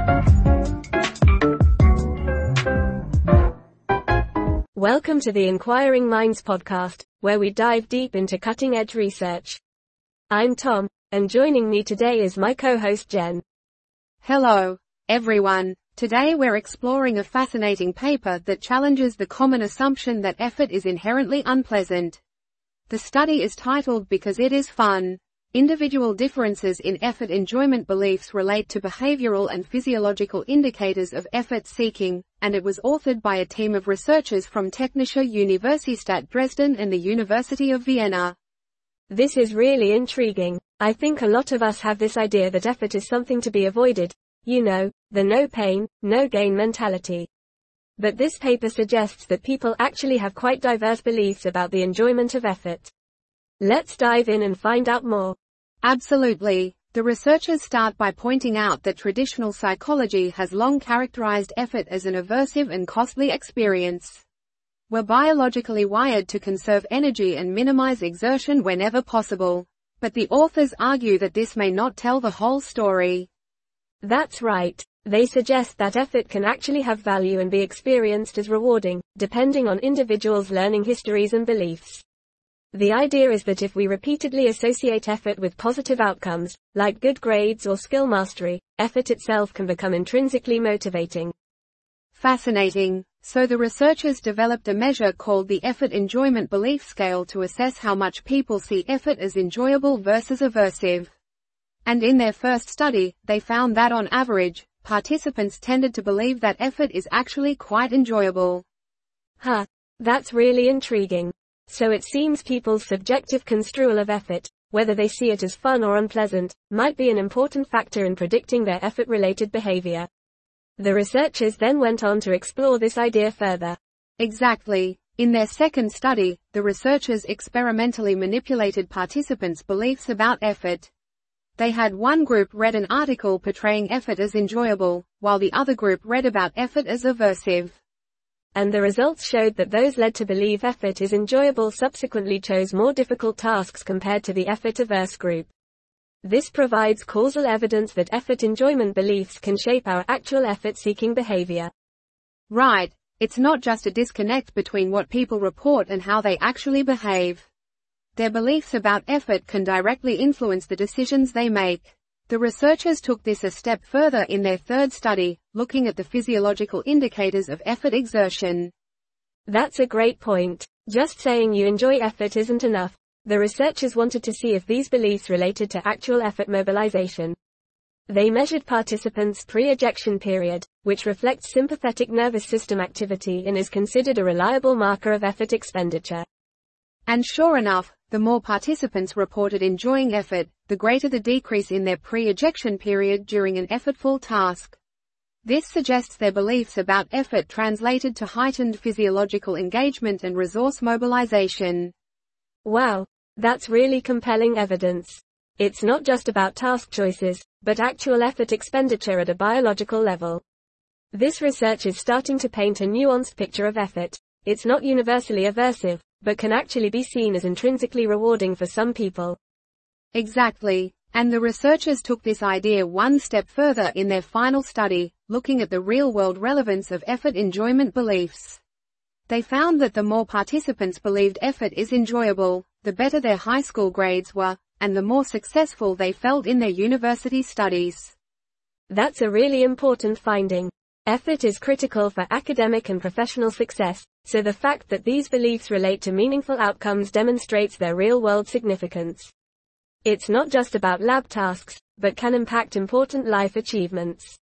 Welcome to the Inquiring Minds podcast, where we dive deep into cutting-edge research. I'm Tom, and joining me today is my co-host Jen. Hello, everyone. Today we're exploring a fascinating paper that challenges the common assumption that effort is inherently unpleasant. The study is titled Because It Is Fun. Individual differences in effort enjoyment beliefs relate to behavioral and physiological indicators of effort seeking, and it was authored by a team of researchers from Technische Universität Dresden and the University of Vienna. This is really intriguing. I think a lot of us have this idea that effort is something to be avoided. You know, the no pain, no gain mentality. But this paper suggests that people actually have quite diverse beliefs about the enjoyment of effort. Let's dive in and find out more. Absolutely. The researchers start by pointing out that traditional psychology has long characterized effort as an aversive and costly experience. We're biologically wired to conserve energy and minimize exertion whenever possible. But the authors argue that this may not tell the whole story. That's right. They suggest that effort can actually have value and be experienced as rewarding, depending on individuals' learning histories and beliefs. The idea is that if we repeatedly associate effort with positive outcomes, like good grades or skill mastery, effort itself can become intrinsically motivating. Fascinating. So the researchers developed a measure called the Effort Enjoyment Belief Scale to assess how much people see effort as enjoyable versus aversive. And in their first study, they found that on average, participants tended to believe that effort is actually quite enjoyable. That's really intriguing. So it seems people's subjective construal of effort, whether they see it as fun or unpleasant, might be an important factor in predicting their effort-related behavior. The researchers then went on to explore this idea further. Exactly. In their second study, the researchers experimentally manipulated participants' beliefs about effort. They had one group read an article portraying effort as enjoyable, while the other group read about effort as aversive. And the results showed that those led to believe effort is enjoyable subsequently chose more difficult tasks compared to the effort-averse group. This provides causal evidence that effort enjoyment beliefs can shape our actual effort-seeking behavior. Right. It's not just a disconnect between what people report and how they actually behave. Their beliefs about effort can directly influence the decisions they make. The researchers took this a step further in their third study, looking at the physiological indicators of effort exertion. That's a great point. Just saying you enjoy effort isn't enough. The researchers wanted to see if these beliefs related to actual effort mobilization. They measured participants' pre-ejection period, which reflects sympathetic nervous system activity and is considered a reliable marker of effort expenditure. And sure enough, the more participants reported enjoying effort, the greater the decrease in their pre-ejection period during an effortful task. This suggests their beliefs about effort translated to heightened physiological engagement and resource mobilization. Wow, that's really compelling evidence. It's not just about task choices, but actual effort expenditure at a biological level. This research is starting to paint a nuanced picture of effort. It's not universally aversive, but can actually be seen as intrinsically rewarding for some people. Exactly. And the researchers took this idea one step further in their final study, looking at the real-world relevance of effort enjoyment beliefs. They found that the more participants believed effort is enjoyable, the better their high school grades were, and the more successful they felt in their university studies. That's a really important finding. Effort is critical for academic and professional success, so the fact that these beliefs relate to meaningful outcomes demonstrates their real-world significance. It's not just about lab tasks, but can impact important life achievements.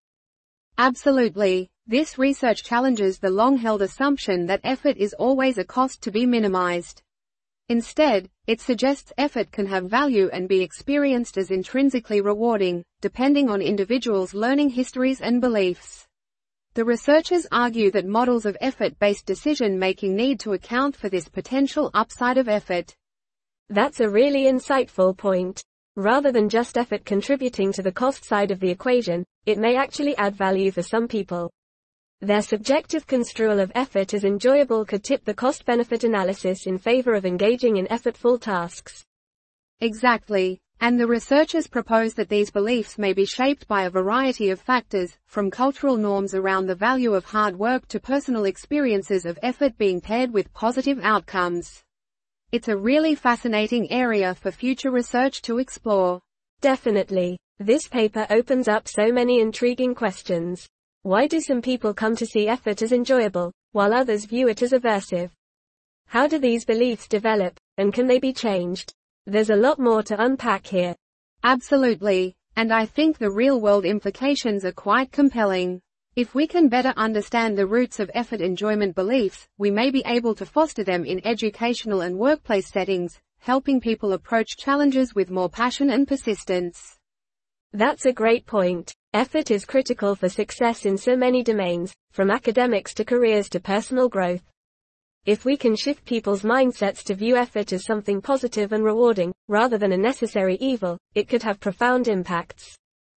Absolutely. This research challenges the long-held assumption that effort is always a cost to be minimized. Instead, it suggests effort can have value and be experienced as intrinsically rewarding, depending on individuals' learning histories and beliefs. The researchers argue that models of effort-based decision-making need to account for this potential upside of effort. That's a really insightful point. Rather than just effort contributing to the cost side of the equation, it may actually add value for some people. Their subjective construal of effort as enjoyable could tip the cost-benefit analysis in favor of engaging in effortful tasks. Exactly. And the researchers propose that these beliefs may be shaped by a variety of factors, from cultural norms around the value of hard work to personal experiences of effort being paired with positive outcomes. It's a really fascinating area for future research to explore. Definitely. This paper opens up so many intriguing questions. Why do some people come to see effort as enjoyable, while others view it as aversive? How do these beliefs develop, and can they be changed? There's a lot more to unpack here. Absolutely, and I think the real-world implications are quite compelling. If we can better understand the roots of effort enjoyment beliefs, we may be able to foster them in educational and workplace settings, helping people approach challenges with more passion and persistence. That's a great point. Effort is critical for success in so many domains, from academics to careers to personal growth. If we can shift people's mindsets to view effort as something positive and rewarding, rather than a necessary evil, it could have profound impacts.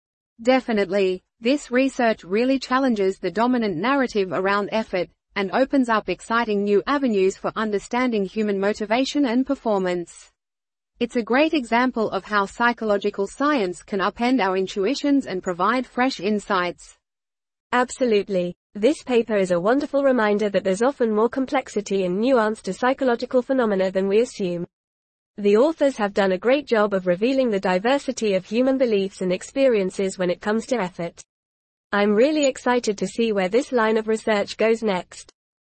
Definitely. This research really challenges the dominant narrative around effort, and opens up exciting new avenues for understanding human motivation and performance. It's a great example of how psychological science can upend our intuitions and provide fresh insights. Absolutely. This paper is a wonderful reminder that there's often more complexity and nuance to psychological phenomena than we assume. The authors have done a great job of revealing the diversity of human beliefs and experiences when it comes to effort. I'm really excited to see where this line of research goes next.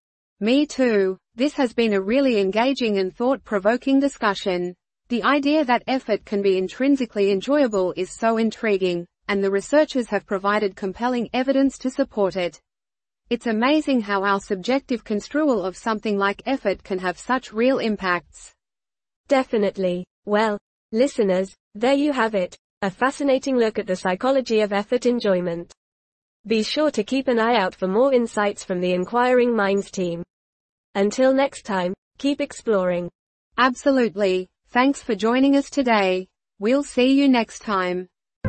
Me too. This has been a really engaging and thought-provoking discussion. The idea that effort can be intrinsically enjoyable is so intriguing, and the researchers have provided compelling evidence to support it. It's amazing how our subjective construal of something like effort can have such real impacts. Definitely. Well, listeners, there you have it, a fascinating look at the psychology of effort enjoyment. Be sure to keep an eye out for more insights from the Inquiring Minds team. Until next time, keep exploring. Absolutely. Thanks for joining us today. We'll see you next time.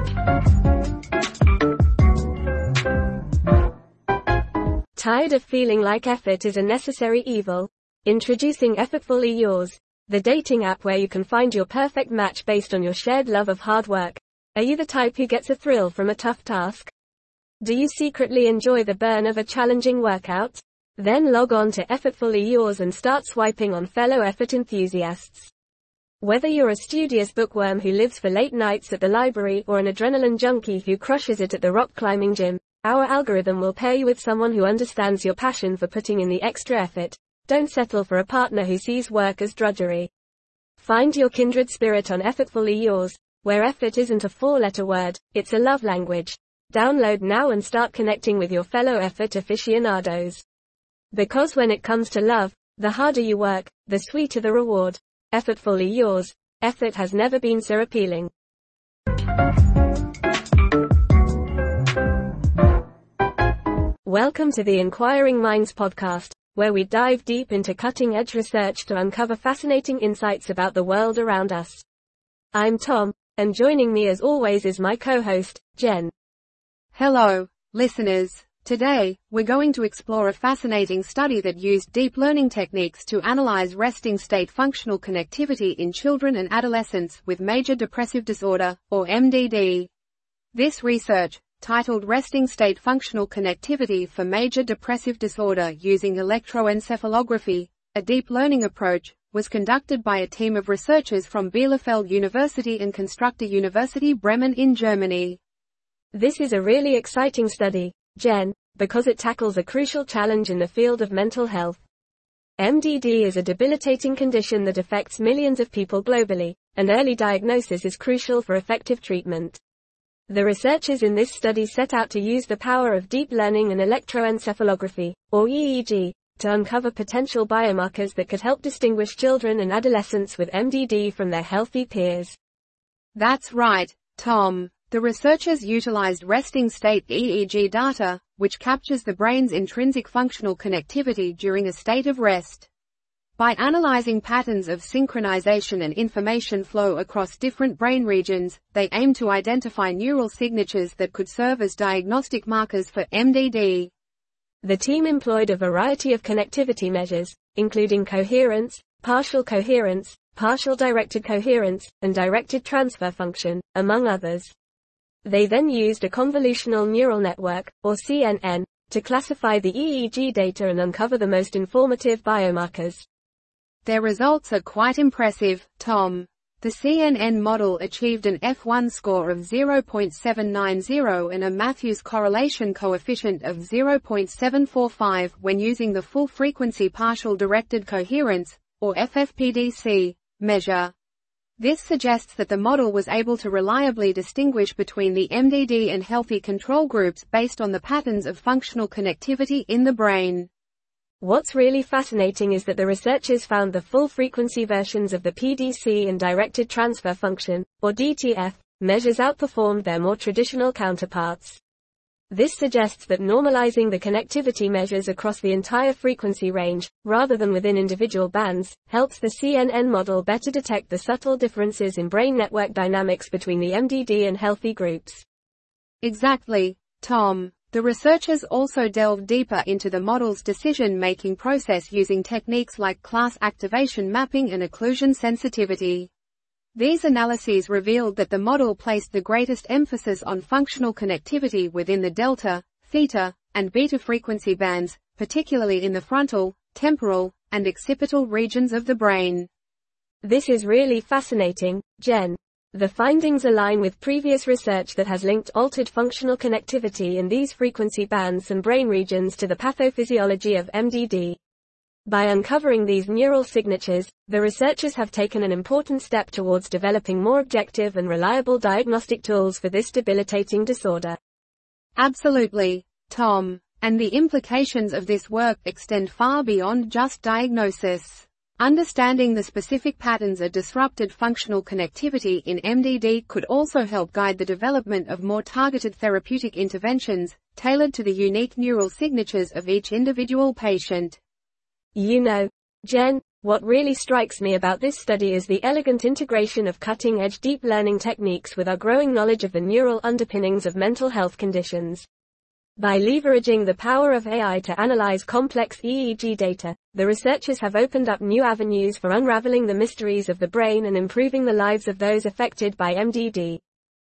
Tired of feeling like effort is a necessary evil? Introducing Effortfully Yours, the dating app where you can find your perfect match based on your shared love of hard work. Are you the type who gets a thrill from a tough task? Do you secretly enjoy the burn of a challenging workout? Then log on to Effortfully Yours and start swiping on fellow effort enthusiasts. Whether you're a studious bookworm who lives for late nights at the library or an adrenaline junkie who crushes it at the rock climbing gym, our algorithm will pair you with someone who understands your passion for putting in the extra effort. Don't settle for a partner who sees work as drudgery. Find your kindred spirit on Effortfully Yours, where effort isn't a four-letter word, it's a love language. Download now and start connecting with your fellow effort aficionados. Because when it comes to love, the harder you work, the sweeter the reward. Effortfully Yours. Effort has never been so appealing. Welcome to the Inquiring Minds podcast, where we dive deep into cutting-edge research to uncover fascinating insights about the world around us. I'm Tom, and joining me as always is my co-host, Jen. Hello, listeners. Today, we're going to explore a fascinating study that used deep learning techniques to analyze resting state functional connectivity in children and adolescents with major depressive disorder, or MDD. This research, titled Resting State Functional Connectivity for Major Depressive Disorder using Electroencephalography, a deep learning approach, was conducted by a team of researchers from Bielefeld University and Constructor University Bremen in Germany. This is a really exciting study, Jen, because it tackles a crucial challenge in the field of mental health. MDD is a debilitating condition that affects millions of people globally, and early diagnosis is crucial for effective treatment. The researchers in this study set out to use the power of deep learning and electroencephalography, or EEG, to uncover potential biomarkers that could help distinguish children and adolescents with MDD from their healthy peers. That's right, Tom. The researchers utilized resting state EEG data, which captures the brain's intrinsic functional connectivity during a state of rest. By analyzing patterns of synchronization and information flow across different brain regions, they aim to identify neural signatures that could serve as diagnostic markers for MDD. The team employed a variety of connectivity measures, including coherence, partial coherence, partial directed coherence, and directed transfer function, among others. They then used a convolutional neural network, or CNN, to classify the EEG data and uncover the most informative biomarkers. Their results are quite impressive, Tom. The CNN model achieved an F1 score of 0.790 and a Matthews correlation coefficient of 0.745 when using the full-frequency partial directed coherence, or FFPDC, measure. This suggests that the model was able to reliably distinguish between the MDD and healthy control groups based on the patterns of functional connectivity in the brain. What's really fascinating is that the researchers found the full-frequency versions of the PDC and directed transfer function, or DTF, measures outperformed their more traditional counterparts. This suggests that normalizing the connectivity measures across the entire frequency range, rather than within individual bands, helps the CNN model better detect the subtle differences in brain network dynamics between the MDD and healthy groups. Exactly, Tom. The researchers also delved deeper into the model's decision-making process using techniques like class activation mapping and occlusion sensitivity. These analyses revealed that the model placed the greatest emphasis on functional connectivity within the delta, theta, and beta frequency bands, particularly in the frontal, temporal, and occipital regions of the brain. This is really fascinating, Jen. The findings align with previous research that has linked altered functional connectivity in these frequency bands and brain regions to the pathophysiology of MDD. By uncovering these neural signatures, the researchers have taken an important step towards developing more objective and reliable diagnostic tools for this debilitating disorder. Absolutely, Tom. And the implications of this work extend far beyond just diagnosis. Understanding the specific patterns of disrupted functional connectivity in MDD could also help guide the development of more targeted therapeutic interventions, tailored to the unique neural signatures of each individual patient. You know, Jen, what really strikes me about this study is the elegant integration of cutting-edge deep learning techniques with our growing knowledge of the neural underpinnings of mental health conditions. By leveraging the power of AI to analyze complex EEG data, the researchers have opened up new avenues for unraveling the mysteries of the brain and improving the lives of those affected by MDD.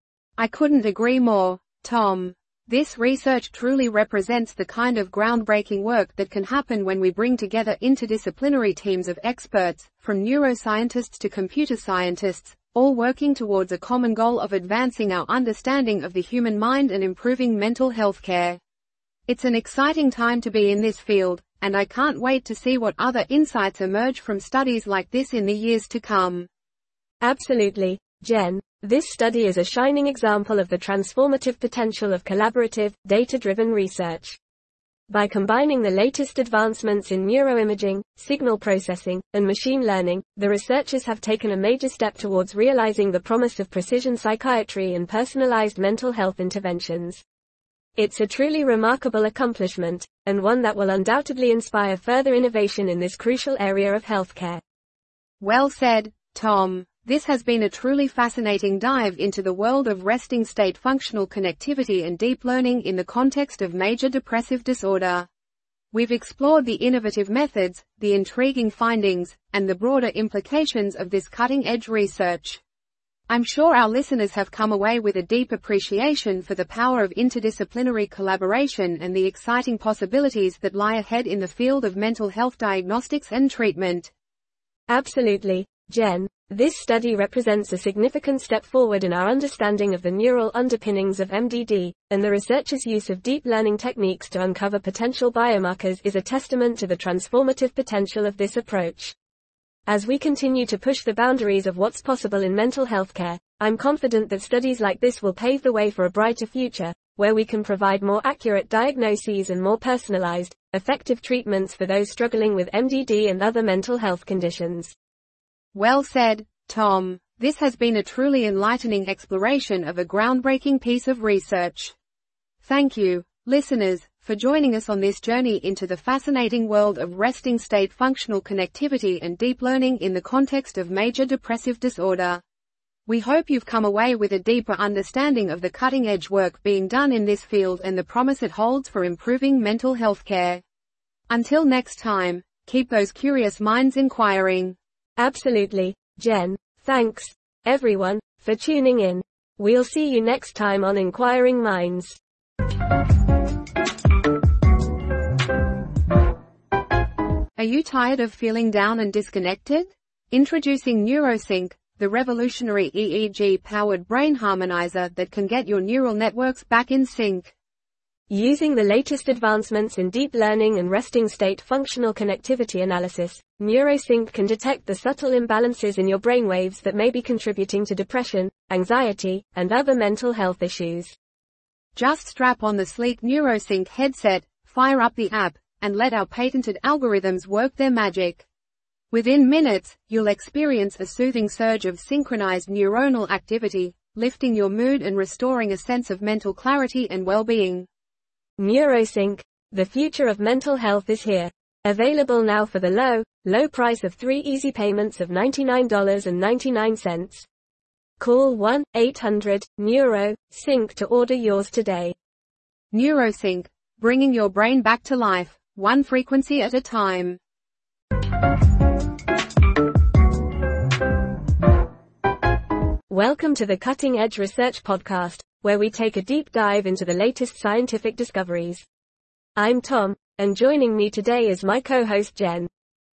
I couldn't agree more, Tom. This research truly represents the kind of groundbreaking work that can happen when we bring together interdisciplinary teams of experts, from neuroscientists to computer scientists, all working towards a common goal of advancing our understanding of the human mind and improving mental health care. It's an exciting time to be in this field, and I can't wait to see what other insights emerge from studies like this in the years to come. Absolutely, Jen. This study is a shining example of the transformative potential of collaborative, data-driven research. By combining the latest advancements in neuroimaging, signal processing, and machine learning, the researchers have taken a major step towards realizing the promise of precision psychiatry and personalized mental health interventions. It's a truly remarkable accomplishment, and one that will undoubtedly inspire further innovation in this crucial area of healthcare. Well said, Tom. This has been a truly fascinating dive into the world of resting state functional connectivity and deep learning in the context of major depressive disorder. We've explored the innovative methods, the intriguing findings, and the broader implications of this cutting-edge research. I'm sure our listeners have come away with a deep appreciation for the power of interdisciplinary collaboration and the exciting possibilities that lie ahead in the field of mental health diagnostics and treatment. Absolutely, Jen. This study represents a significant step forward in our understanding of the neural underpinnings of MDD, and the researchers' use of deep learning techniques to uncover potential biomarkers is a testament to the transformative potential of this approach. As we continue to push the boundaries of what's possible in mental health care, I'm confident that studies like this will pave the way for a brighter future, where we can provide more accurate diagnoses and more personalized, effective treatments for those struggling with MDD and other mental health conditions. Well said, Tom. This has been a truly enlightening exploration of a groundbreaking piece of research. Thank you, listeners, for joining us on this journey into the fascinating world of resting state functional connectivity and deep learning in the context of major depressive disorder. We hope you've come away with a deeper understanding of the cutting-edge work being done in this field and the promise it holds for improving mental health care. Until next time, keep those curious minds inquiring. Absolutely, Jen. Thanks, everyone, for tuning in. We'll see you next time on Inquiring Minds. Are you tired of feeling down and disconnected? Introducing NeuroSync, the revolutionary EEG-powered brain harmonizer that can get your neural networks back in sync. Using the latest advancements in deep learning and resting state functional connectivity analysis, NeuroSync can detect the subtle imbalances in your brainwaves that may be contributing to depression, anxiety, and other mental health issues. Just strap on the sleek NeuroSync headset, fire up the app, and let our patented algorithms work their magic. Within minutes, you'll experience a soothing surge of synchronized neuronal activity, lifting your mood and restoring a sense of mental clarity and well-being. NeuroSync, the future of mental health is here. Available now for the low price of 3 easy payments of $99.99. Call 1-800-NEURO-SYNC to order yours today. NeuroSync, bringing your brain back to life, one frequency at a time. Welcome to the Cutting Edge Research Podcast, where we take a deep dive into the latest scientific discoveries. I'm Tom, and joining me today is my co-host Jen.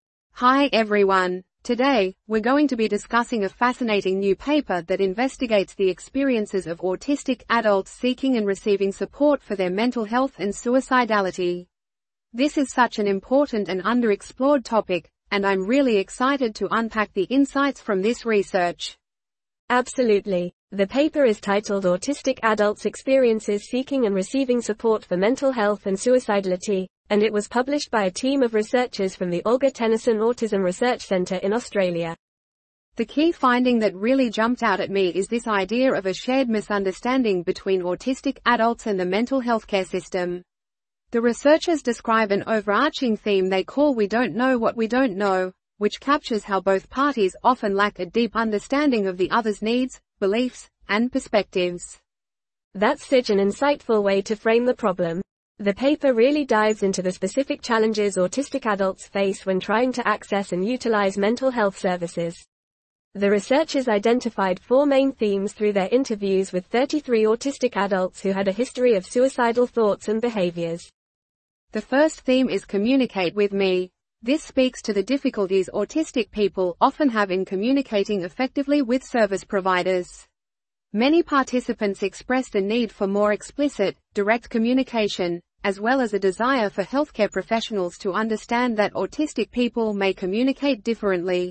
Hi everyone. Today, we're going to be discussing a fascinating new paper that investigates the experiences of autistic adults seeking and receiving support for their mental health and suicidality. This is such an important and underexplored topic, and I'm really excited to unpack the insights from this research. Absolutely. The paper is titled Autistic Adults' Experiences Seeking and Receiving Support for Mental Health and Suicidality, and it was published by a team of researchers from the Olga Tennyson Autism Research Centre in Australia. The key finding that really jumped out at me is this idea of a shared misunderstanding between autistic adults and the mental healthcare system. The researchers describe an overarching theme they call "We don't know what we don't know," which captures how both parties often lack a deep understanding of the other's needs, beliefs, and perspectives. That's such an insightful way to frame the problem. The paper really dives into the specific challenges autistic adults face when trying to access and utilize mental health services. The researchers identified 4 main themes through their interviews with 33 autistic adults who had a history of suicidal thoughts and behaviors. The first theme is communicate with me. This speaks to the difficulties autistic people often have in communicating effectively with service providers. Many participants expressed a need for more explicit, direct communication, as well as a desire for healthcare professionals to understand that autistic people may communicate differently.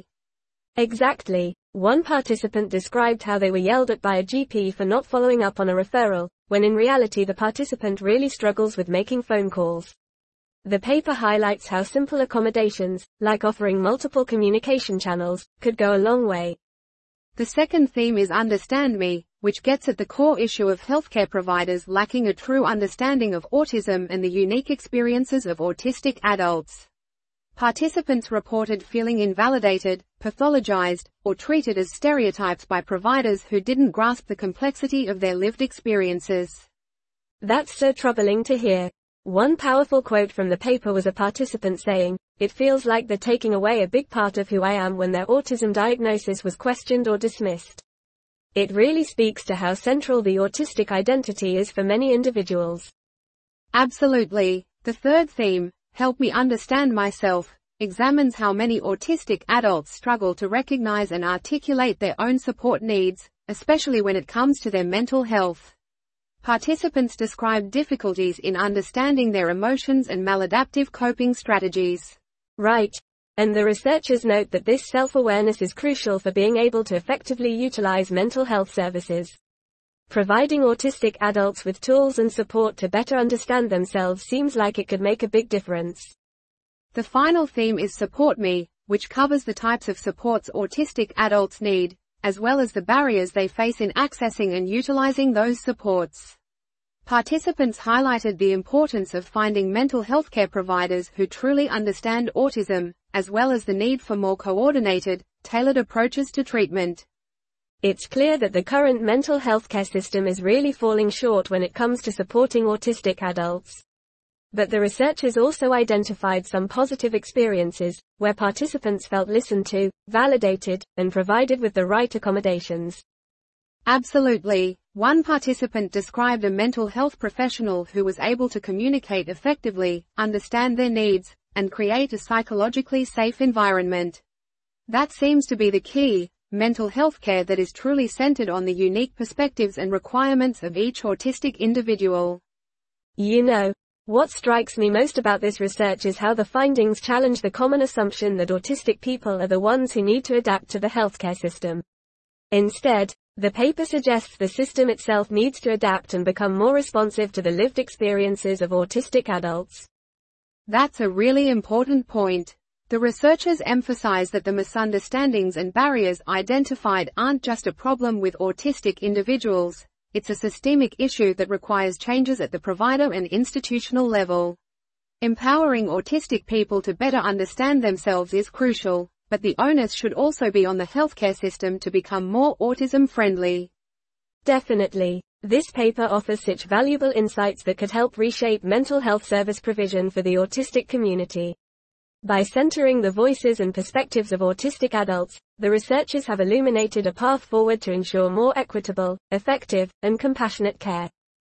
Exactly. One participant described how they were yelled at by a GP for not following up on a referral, when in reality the participant really struggles with making phone calls. The paper highlights how simple accommodations, like offering multiple communication channels, could go a long way. The second theme is understand me, which gets at the core issue of healthcare providers lacking a true understanding of autism and the unique experiences of autistic adults. Participants reported feeling invalidated, pathologized, or treated as stereotypes by providers who didn't grasp the complexity of their lived experiences. That's so troubling to hear. One powerful quote from the paper was a participant saying, "It feels like they're taking away a big part of who I am," when their autism diagnosis was questioned or dismissed. It really speaks to how central the autistic identity is for many individuals. Absolutely. The third theme, help me understand myself, examines how many autistic adults struggle to recognize and articulate their own support needs, especially when it comes to their mental health. Participants described difficulties in understanding their emotions and maladaptive coping strategies. Right. And the researchers note that this self-awareness is crucial for being able to effectively utilize mental health services. Providing autistic adults with tools and support to better understand themselves seems like it could make a big difference. The final theme is support me, which covers the types of supports autistic adults need, as well as the barriers they face in accessing and utilizing those supports. Participants highlighted the importance of finding mental health care providers who truly understand autism, as well as the need for more coordinated, tailored approaches to treatment. It's clear that the current mental health care system is really falling short when it comes to supporting autistic adults. But the researchers also identified some positive experiences, where participants felt listened to, validated, and provided with the right accommodations. Absolutely. One participant described a mental health professional who was able to communicate effectively, understand their needs, and create a psychologically safe environment. That seems to be the key, mental health care that is truly centered on the unique perspectives and requirements of each autistic individual. You know, what strikes me most about this research is how the findings challenge the common assumption that autistic people are the ones who need to adapt to the healthcare system. Instead, the paper suggests the system itself needs to adapt and become more responsive to the lived experiences of autistic adults. That's a really important point. The researchers emphasize that the misunderstandings and barriers identified aren't just a problem with autistic individuals, it's a systemic issue that requires changes at the provider and institutional level. Empowering autistic people to better understand themselves is crucial, but the onus should also be on the healthcare system to become more autism-friendly. Definitely. This paper offers such valuable insights that could help reshape mental health service provision for the autistic community. By centering the voices and perspectives of autistic adults, the researchers have illuminated a path forward to ensure more equitable, effective, and compassionate care.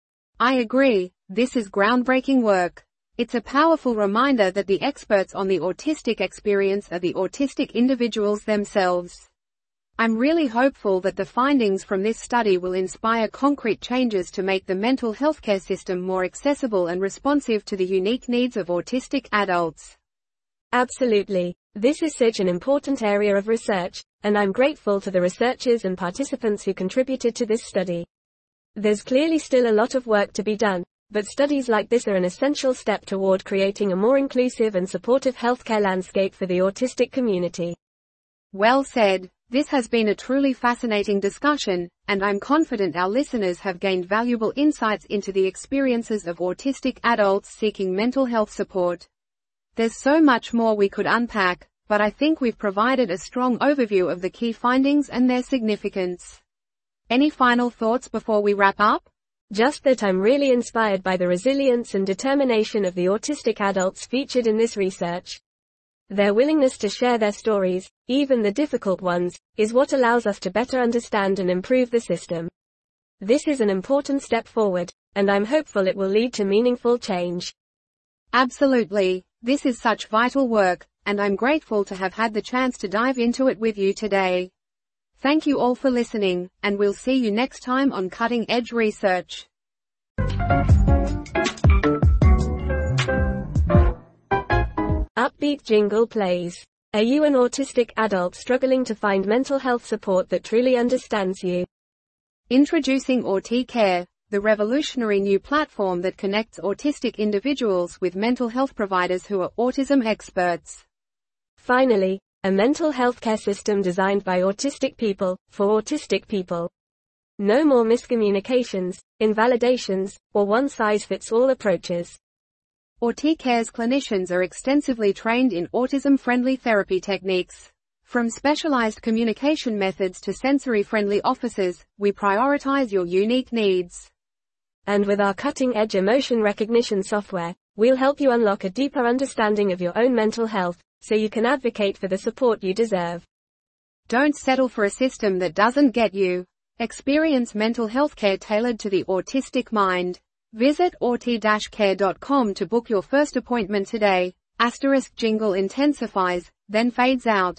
I agree, this is groundbreaking work. It's a powerful reminder that the experts on the autistic experience are the autistic individuals themselves. I'm really hopeful that the findings from this study will inspire concrete changes to make the mental health care system more accessible and responsive to the unique needs of autistic adults. Absolutely. This is such an important area of research, and I'm grateful to the researchers and participants who contributed to this study. There's clearly still a lot of work to be done, but studies like this are an essential step toward creating a more inclusive and supportive healthcare landscape for the autistic community. Well said. This has been a truly fascinating discussion, and I'm confident our listeners have gained valuable insights into the experiences of autistic adults seeking mental health support. There's so much more we could unpack, but I think we've provided a strong overview of the key findings and their significance. Any final thoughts before we wrap up? Just that I'm really inspired by the resilience and determination of the autistic adults featured in this research. Their willingness to share their stories, even the difficult ones, is what allows us to better understand and improve the system. This is an important step forward, and I'm hopeful it will lead to meaningful change. Absolutely. This is such vital work, and I'm grateful to have had the chance to dive into it with you today. Thank you all for listening, and we'll see you next time on Cutting Edge Research. Upbeat jingle plays. Are you an autistic adult struggling to find mental health support that truly understands you? Introducing AutiCare, the revolutionary new platform that connects autistic individuals with mental health providers who are autism experts. Finally, a mental health care system designed by autistic people, for autistic people. No more miscommunications, invalidations, or one-size-fits-all approaches. AutiCare's clinicians are extensively trained in autism-friendly therapy techniques. From specialized communication methods to sensory-friendly offices, we prioritize your unique needs. And with our cutting-edge emotion recognition software, we'll help you unlock a deeper understanding of your own mental health, so you can advocate for the support you deserve. Don't settle for a system that doesn't get you. Experience mental health care tailored to the autistic mind. Visit auti-care.com to book your first appointment today. * jingle intensifies, then fades out.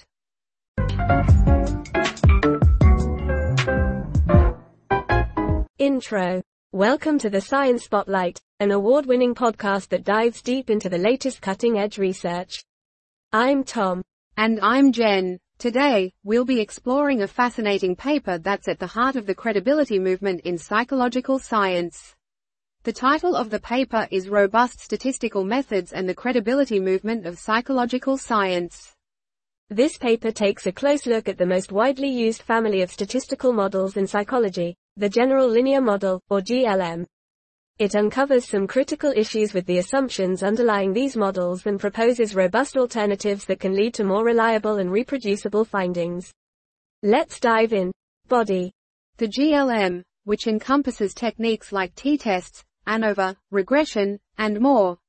Intro. Welcome to the Science Spotlight, an award-winning podcast that dives deep into the latest cutting-edge research. I'm Tom. And I'm Jen. Today, we'll be exploring a fascinating paper that's at the heart of the credibility movement in psychological science. The title of the paper is Robust Statistical Methods and the Credibility Movement of Psychological Science. This paper takes a close look at the most widely used family of statistical models in psychology, the General Linear Model, or GLM. It uncovers some critical issues with the assumptions underlying these models and proposes robust alternatives that can lead to more reliable and reproducible findings. Let's dive in. Body. The GLM, which encompasses techniques like t-tests, ANOVA, regression, and more,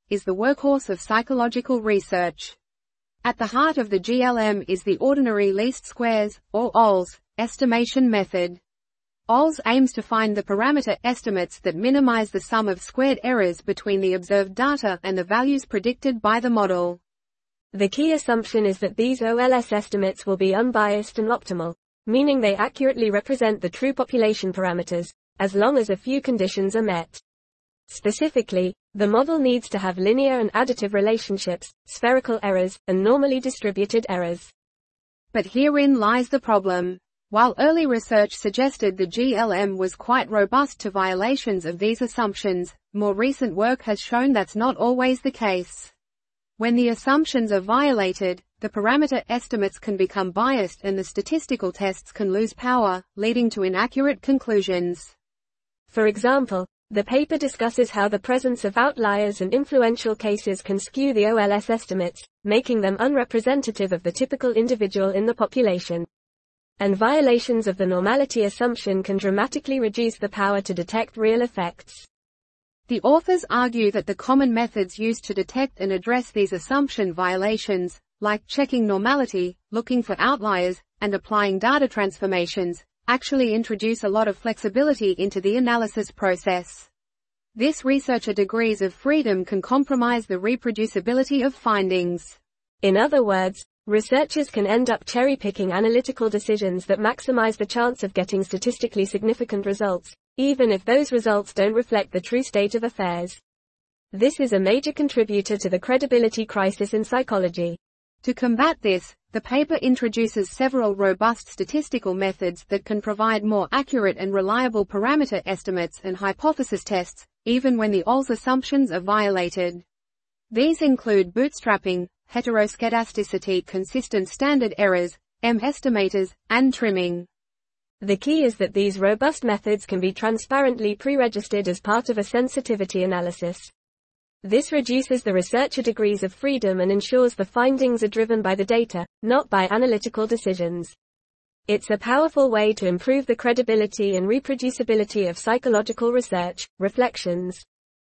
is the workhorse of psychological research. At the heart of the GLM is the ordinary least squares, or OLS, estimation method. OLS aims to find the parameter estimates that minimize the sum of squared errors between the observed data and the values predicted by the model. The key assumption is that these OLS estimates will be unbiased and optimal, meaning they accurately represent the true population parameters, as long as a few conditions are met. Specifically, the model needs to have linear and additive relationships, spherical errors, and normally distributed errors. But herein lies the problem. While early research suggested the GLM was quite robust to violations of these assumptions, more recent work has shown that's not always the case. When the assumptions are violated, the parameter estimates can become biased and the statistical tests can lose power, leading to inaccurate conclusions. For example, the paper discusses how the presence of outliers and influential cases can skew the OLS estimates, making them unrepresentative of the typical individual in the population. And violations of the normality assumption can dramatically reduce the power to detect real effects. The authors argue that the common methods used to detect and address these assumption violations, like checking normality, looking for outliers, and applying data transformations, actually introduce a lot of flexibility into the analysis process. This researcher degrees of freedom can compromise the reproducibility of findings. In other words, researchers can end up cherry-picking analytical decisions that maximize the chance of getting statistically significant results, even if those results don't reflect the true state of affairs. This is a major contributor to the credibility crisis in psychology. To combat this, the paper introduces several robust statistical methods that can provide more accurate and reliable parameter estimates and hypothesis tests, even when the OLS assumptions are violated. These include bootstrapping, heteroskedasticity, consistent standard errors, M-estimators, and trimming. The key is that these robust methods can be transparently pre-registered as part of a sensitivity analysis. This reduces the researcher degrees of freedom and ensures the findings are driven by the data, not by analytical decisions. It's a powerful way to improve the credibility and reproducibility of psychological research. Reflections.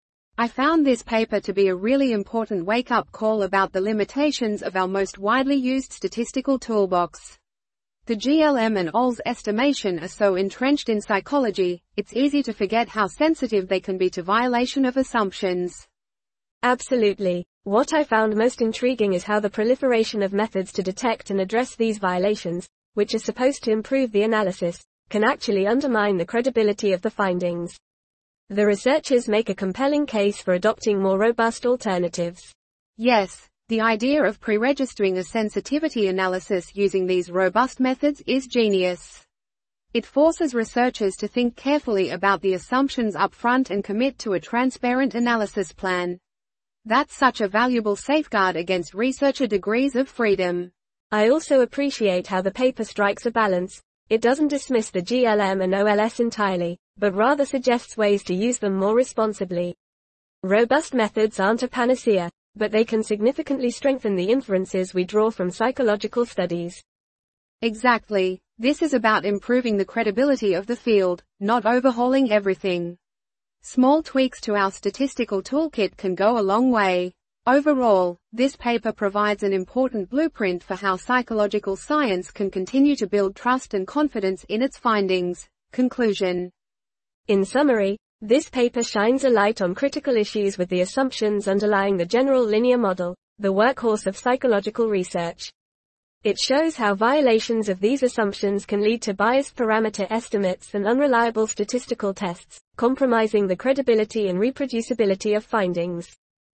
I found this paper to be a really important wake-up call about the limitations of our most widely used statistical toolbox. The GLM and OLS estimation are so entrenched in psychology, it's easy to forget how sensitive they can be to violation of assumptions. Absolutely. What I found most intriguing is how the proliferation of methods to detect and address these violations, which are supposed to improve the analysis, can actually undermine the credibility of the findings. The researchers make a compelling case for adopting more robust alternatives. Yes, the idea of pre-registering a sensitivity analysis using these robust methods is genius. It forces researchers to think carefully about the assumptions up front and commit to a transparent analysis plan. That's such a valuable safeguard against researcher degrees of freedom. I also appreciate how the paper strikes a balance. It doesn't dismiss the GLM and OLS entirely, but rather suggests ways to use them more responsibly. Robust methods aren't a panacea, but they can significantly strengthen the inferences we draw from psychological studies. Exactly. This is about improving the credibility of the field, not overhauling everything. Small tweaks to our statistical toolkit can go a long way. Overall, this paper provides an important blueprint for how psychological science can continue to build trust and confidence in its findings. Conclusion. In summary, this paper shines a light on critical issues with the assumptions underlying the general linear model, the workhorse of psychological research. It shows how violations of these assumptions can lead to biased parameter estimates and unreliable statistical tests, compromising the credibility and reproducibility of findings.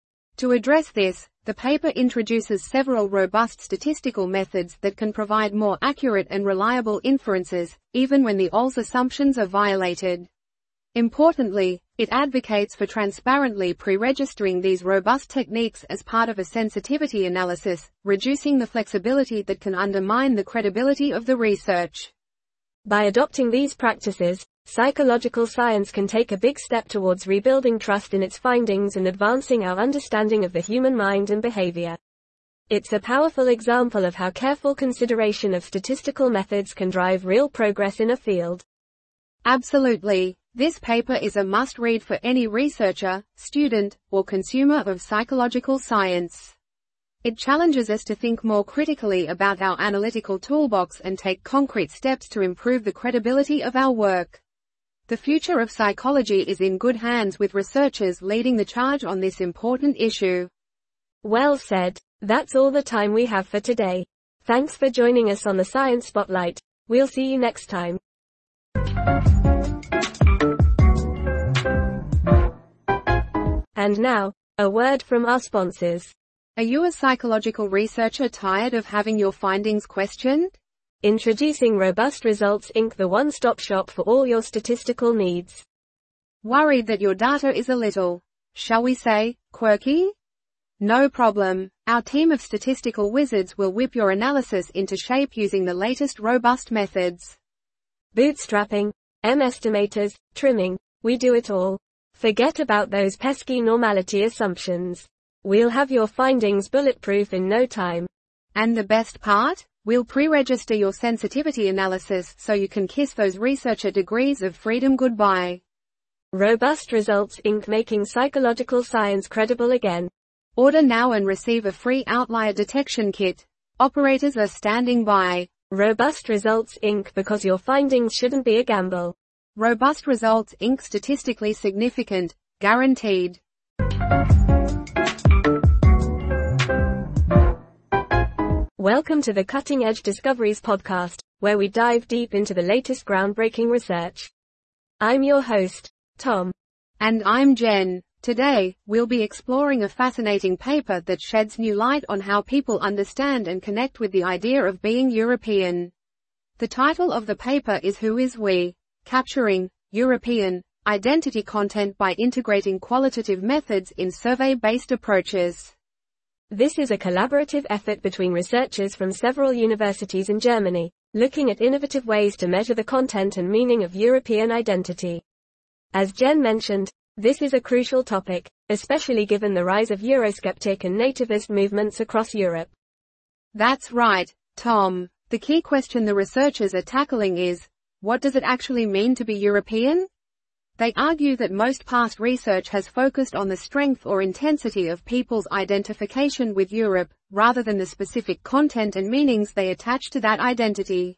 To address this, the paper introduces several robust statistical methods that can provide more accurate and reliable inferences, even when the OLS assumptions are violated. Importantly, it advocates for transparently pre-registering these robust techniques as part of a sensitivity analysis, reducing the flexibility that can undermine the credibility of the research. By adopting these practices, psychological science can take a big step towards rebuilding trust in its findings and advancing our understanding of the human mind and behavior. It's a powerful example of how careful consideration of statistical methods can drive real progress in a field. Absolutely. This paper is a must-read for any researcher, student, or consumer of psychological science. It challenges us to think more critically about our analytical toolbox and take concrete steps to improve the credibility of our work. The future of psychology is in good hands with researchers leading the charge on this important issue. Well said. That's all the time we have for today. Thanks for joining us on the Science Spotlight. We'll see you next time. And now, a word from our sponsors. Are you a psychological researcher tired of having your findings questioned? Introducing Robust Results Inc., the one-stop shop for all your statistical needs. Worried that your data is a little, shall we say, quirky? No problem. Our team of statistical wizards will whip your analysis into shape using the latest robust methods. Bootstrapping, estimators, trimming, we do it all. Forget about those pesky normality assumptions. We'll have your findings bulletproof in no time. And the best part? We'll pre-register your sensitivity analysis so you can kiss those researcher degrees of freedom goodbye. Robust Results Inc., making psychological science credible again. Order now and receive a free outlier detection kit. Operators are standing by. Robust Results Inc., because your findings shouldn't be a gamble. Robust Results Inc., statistically significant, guaranteed. Welcome to the Cutting Edge Discoveries podcast, where we dive deep into the latest groundbreaking research. I'm your host, Tom. And I'm Jen. Today, we'll be exploring a fascinating paper that sheds new light on how people understand and connect with the idea of being European. The title of the paper is Who is We? Capturing European Identity Content by Integrating Qualitative Methods in Survey-Based Approaches. This is a collaborative effort between researchers from several universities in Germany, looking at innovative ways to measure the content and meaning of European identity. As Jen mentioned, this is a crucial topic, especially given the rise of Eurosceptic and nativist movements across Europe. That's right, Tom. The key question the researchers are tackling is, what does it actually mean to be European? They argue that most past research has focused on the strength or intensity of people's identification with Europe, rather than the specific content and meanings they attach to that identity.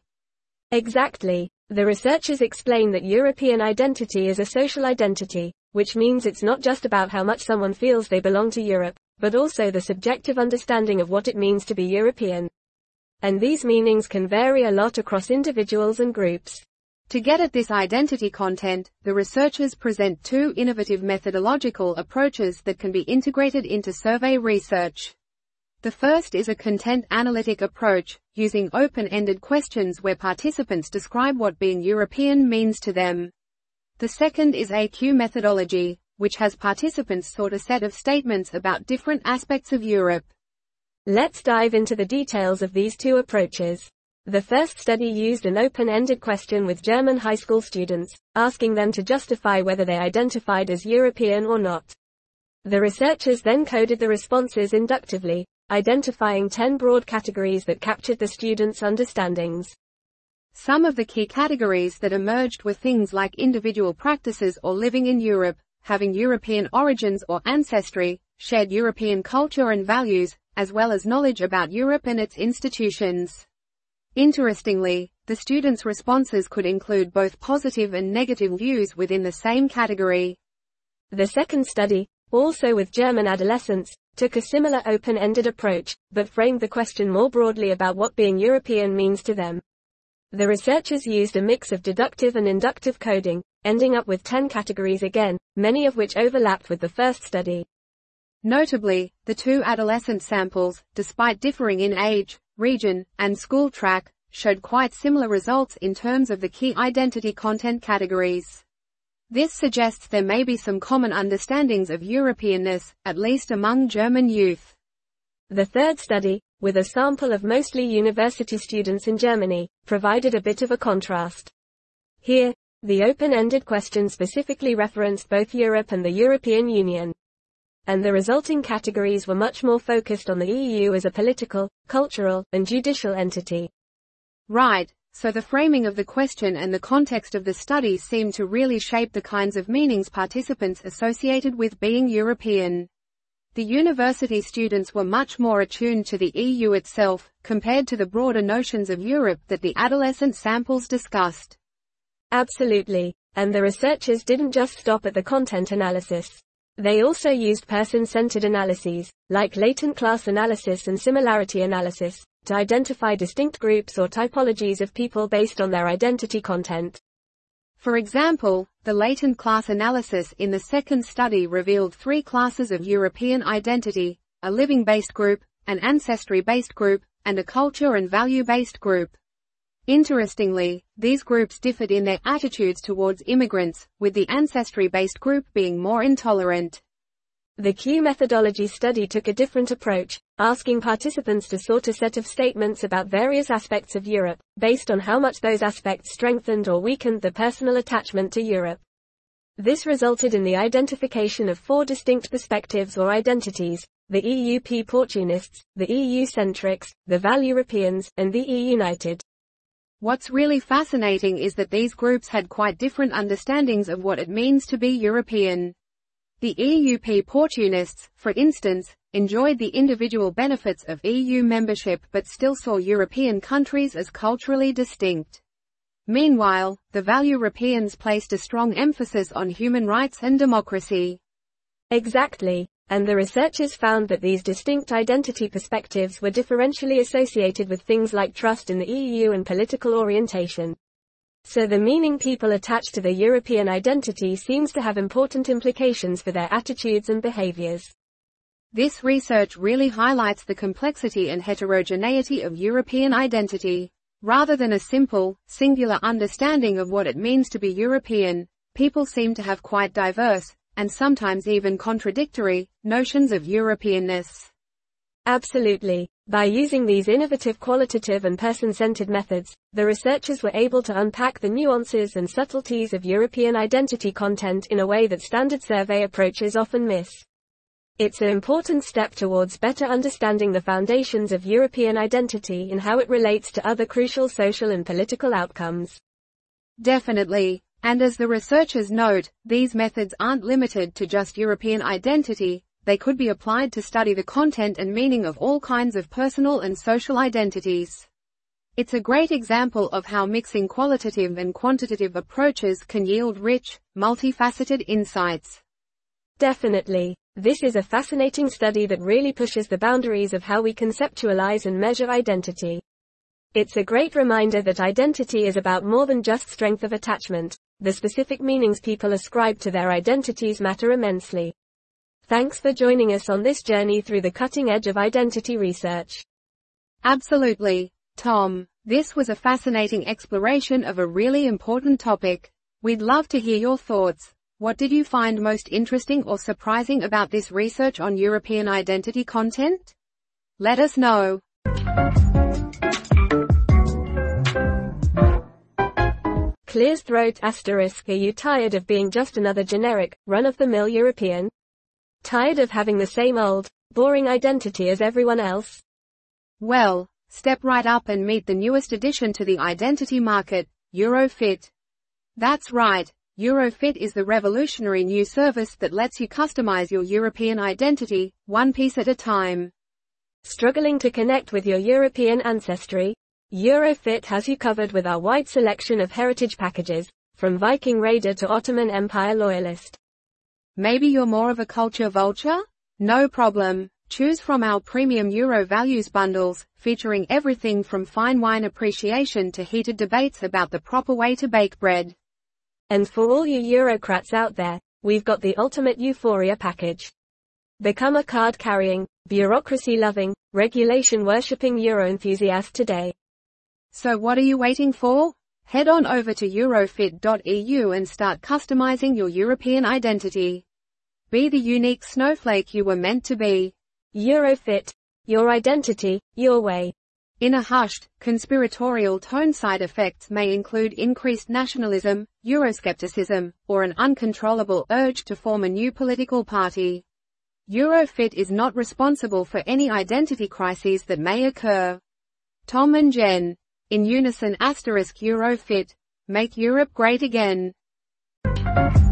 Exactly. The researchers explain that European identity is a social identity, which means it's not just about how much someone feels they belong to Europe, but also the subjective understanding of what it means to be European. And these meanings can vary a lot across individuals and groups. To get at this identity content, the researchers present two innovative methodological approaches that can be integrated into survey research. The first is a content analytic approach, using open-ended questions where participants describe what being European means to them. The second is AQ methodology, which has participants sort a set of statements about different aspects of Europe. Let's dive into the details of these two approaches. The first study used an open-ended question with German high school students, asking them to justify whether they identified as European or not. The researchers then coded the responses inductively, identifying 10 broad categories that captured the students' understandings. Some of the key categories that emerged were things like individual practices or living in Europe, having European origins or ancestry, shared European culture and values, as well as knowledge about Europe and its institutions. Interestingly, the students' responses could include both positive and negative views within the same category. The second study, also with German adolescents, took a similar open-ended approach, but framed the question more broadly about what being European means to them. The researchers used a mix of deductive and inductive coding, ending up with 10 categories again, many of which overlapped with the first study. Notably, the two adolescent samples, despite differing in age, region, and school track, showed quite similar results in terms of the key identity content categories. This suggests there may be some common understandings of Europeanness, at least among German youth. The third study, with a sample of mostly university students in Germany, provided a bit of a contrast. Here, the open-ended question specifically referenced both Europe and the European Union. And the resulting categories were much more focused on the EU as a political, cultural, and judicial entity. Right, so the framing of the question and the context of the study seem to really shape the kinds of meanings participants associated with being European. The university students were much more attuned to the EU itself, compared to the broader notions of Europe that the adolescent samples discussed. Absolutely, and the researchers didn't just stop at the content analysis. They also used person-centered analyses, like latent class analysis and similarity analysis, to identify distinct groups or typologies of people based on their identity content. For example, the latent class analysis in the second study revealed 3 classes of European identity: a living-based group, an ancestry-based group, and a culture and value-based group. Interestingly, these groups differed in their attitudes towards immigrants, with the ancestry-based group being more intolerant. The Q methodology study took a different approach, asking participants to sort a set of statements about various aspects of Europe, based on how much those aspects strengthened or weakened the personal attachment to Europe. This resulted in the identification of 4 distinct perspectives or identities: the EUP Portunists, the EU-centrics, the Value-Europeans, and the EU-United. What's really fascinating is that these groups had quite different understandings of what it means to be European. The EUP Portunists, for instance, enjoyed the individual benefits of EU membership but still saw European countries as culturally distinct. Meanwhile, the Value-Europeans placed a strong emphasis on human rights and democracy. Exactly, and the researchers found that these distinct identity perspectives were differentially associated with things like trust in the EU and political orientation. So the meaning people attach to the European identity seems to have important implications for their attitudes and behaviors. This research really highlights the complexity and heterogeneity of European identity. Rather than a simple, singular understanding of what it means to be European, people seem to have quite diverse, and sometimes even contradictory, notions of Europeanness. Absolutely. By using these innovative qualitative and person-centered methods, the researchers were able to unpack the nuances and subtleties of European identity content in a way that standard survey approaches often miss. It's an important step towards better understanding the foundations of European identity and how it relates to other crucial social and political outcomes. Definitely. And as the researchers note, these methods aren't limited to just European identity. They could be applied to study the content and meaning of all kinds of personal and social identities. It's a great example of how mixing qualitative and quantitative approaches can yield rich, multifaceted insights. Definitely. This is a fascinating study that really pushes the boundaries of how we conceptualize and measure identity. It's a great reminder that identity is about more than just strength of attachment. The specific meanings people ascribe to their identities matter immensely. Thanks for joining us on this journey through the cutting edge of identity research. Absolutely, Tom. This was a fascinating exploration of a really important topic. We'd love to hear your thoughts. What did you find most interesting or surprising about this research on European identity content? Let us know. Clears throat ***. Are you tired of being just another generic, run-of-the-mill European? Tired of having the same old, boring identity as everyone else? Well, step right up and meet the newest addition to the identity market, Eurofit. That's right, Eurofit is the revolutionary new service that lets you customize your European identity, one piece at a time. Struggling to connect with your European ancestry? Eurofit has you covered with our wide selection of heritage packages, from Viking Raider to Ottoman Empire Loyalist. Maybe you're more of a culture vulture? No problem. Choose from our premium Euro values bundles, featuring everything from fine wine appreciation to heated debates about the proper way to bake bread. And for all you Eurocrats out there, we've got the ultimate euphoria package. Become a card-carrying, bureaucracy-loving, regulation-worshipping Euro enthusiast today. So what are you waiting for? Head on over to eurofit.eu and start customizing your European identity. Be the unique snowflake you were meant to be. Eurofit. Your identity, your way. In a hushed, conspiratorial tone, side effects may include increased nationalism, Euroscepticism, or an uncontrollable urge to form a new political party. Eurofit is not responsible for any identity crises that may occur. Tom and Jen. In unison *Eurofit. Make Europe great again.